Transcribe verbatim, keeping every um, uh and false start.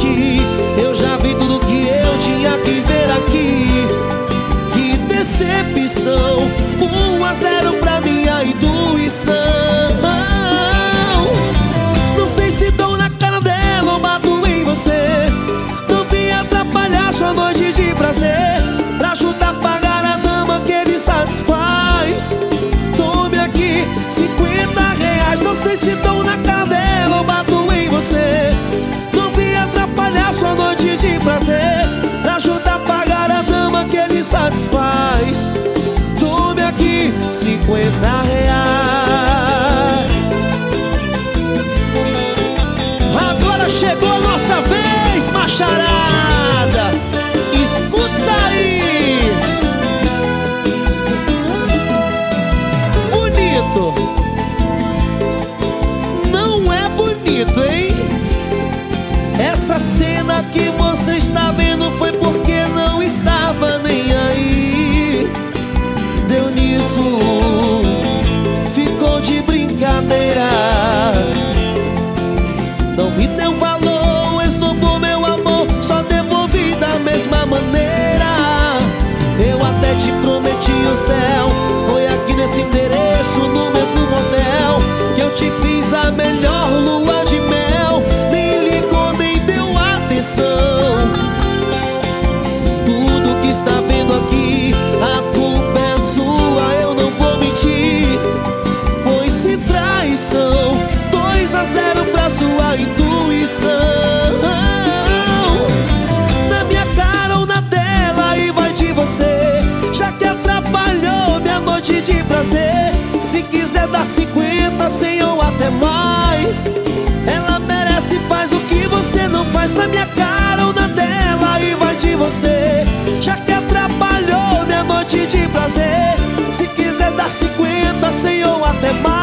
mentir. Eu já vi tudo que eu tinha que ver aqui. Que decepção, um a zero pra minha intuição. Não sei se dou na cara dela ou bato em você. Não vim atrapalhar sua noite de prazer, pra ajudar a pagar a dama que ele satisfaz. Tome aqui cinquenta reais. Não sei se dou na cara dela ou bato em você. Não vim atrapalhar sua noite de prazer, pra ajudar a pagar a dama que ele satisfaz. Tome aqui cinquenta reais. Agora chegou a nossa vez, macharada. Escuta aí. Bonito. Não é bonito, hein? Essa cena que você está vendo foi porque não estava nem aí. Deu nisso, ficou de brincadeira. Não me deu valor, esnobou meu amor, só devolvi da mesma maneira. Eu até te prometi o céu, foi aqui nesse endereço, no mesmo motel, que eu te fiz a melhor lua de mel. Nem ligou, nem deu atenção. Tudo que está vendo aqui, a culpa é sua, eu não vou mentir. Foi sem traição, dois a zero pra sua intuição. Na minha cara ou na dela, e vai de você, já que atrapalhou minha noite de prazer. Se quiser dar cinquenta, cem ou até mais, ela merece, faz o que você não faz. Na minha cara ou na dela, e vai de você, já que atrapalhou minha noite de prazer. Se quiser dar cinquenta, cem ou até mais,